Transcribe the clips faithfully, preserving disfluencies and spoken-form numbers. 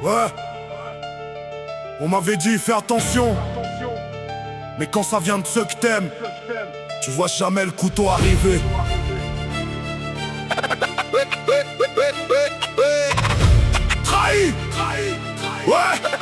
Ouais. On m'avait dit fais attention, mais quand ça vient de ceux que t'aimes, tu vois jamais le couteau arriver. Trahi. Ouais.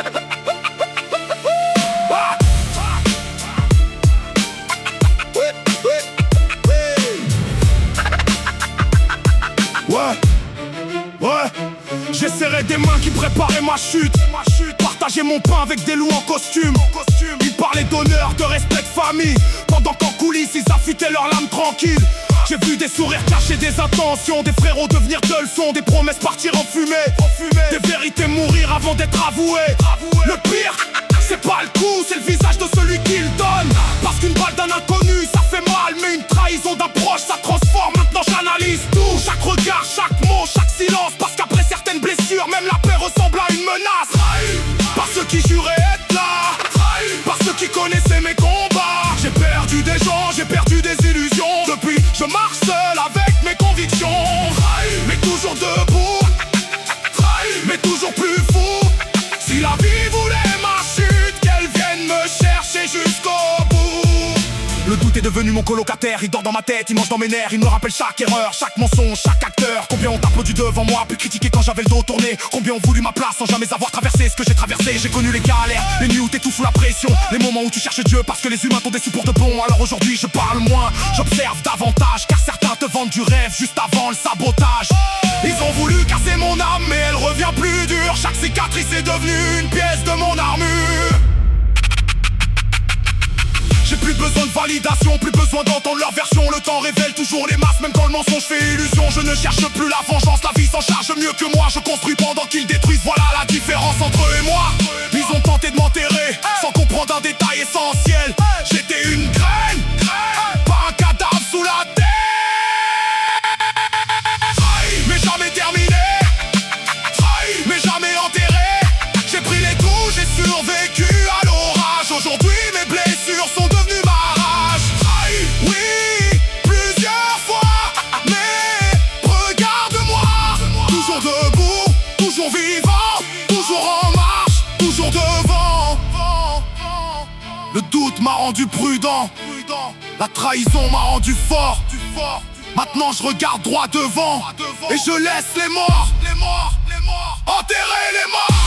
Ouais, ouais, j'essaierai des mains qui préparaient ma chute. Partager mon pain avec des loups en costume. Ils parlaient d'honneur, de respect, de famille, pendant qu'en coulisses ils affûtaient leurs lames tranquilles. J'ai vu des sourires cacher des intentions, des frérots devenir de leçons, des promesses partir en fumée, des vérités mourir avant d'être avouées. Le pire, c'est pas le coup, c'est le visage de celui qui le donne. Parce qu'une balle d'un inconnu, ça fait mal, mais une trahison d'un proche, ça transforme. Maintenant j'analyse tout, chaque regard, chaque mot, chaque silence. Parce qu'après certaines blessures, même la paix ressemble à une menace. Par ceux qui juraient être là, par ceux qui connaissaient mes combats. J'ai perdu des gens, j'ai perdu des illusions. Depuis, je marche seul avec mes convictions. Mais toujours debout, mais toujours plus fou. Si la vie voulait ma chute, qu'elle vienne me chercher jusqu'au bout. Le doute est devenu mon colocataire, il dort dans ma tête, il mange dans mes nerfs, il me rappelle chaque erreur, chaque mensonge, chaque acteur. Combien ont applaudi devant moi, puis critiqué quand j'avais le dos tourné. Combien ont voulu ma place sans jamais avoir traversé ce que j'ai traversé. J'ai connu les galères, les nuits où t'es tout sous la pression, les moments où tu cherches Dieu parce que les humains t'ont déçu pour de bon. Alors aujourd'hui je parle moins, j'observe davantage, car certains te vendent du rêve juste avant le sabotage. Ils ont voulu casser mon âme, mais elle revient plus dure. Chaque cicatrice est devenue une pièce de mon armure. J'ai plus besoin de validation, plus besoin d'entendre leur version. Le temps révèle toujours les masses, même quand le mensonge fait illusion. Je ne cherche plus la vengeance, la vie s'en charge mieux que moi. Je construis pendant qu'ils détruisent, voilà la différence entre eux et moi. Ils ont tenté de m'enterrer, sans comprendre un détail essentiel. J'étais une graine, pas un cadavre sous la terre. Mais jamais terminé, mais jamais enterré. J'ai pris les coups, j'ai survécu à l'orage. Aujourd'hui mes blessures sont devenues ma rage. Oui, plusieurs fois, mais regarde-moi. Toujours debout, toujours vivant, toujours en marche, toujours devant. Le doute m'a rendu prudent, la trahison m'a rendu fort. Maintenant je regarde droit devant et je laisse les morts enterrer les morts.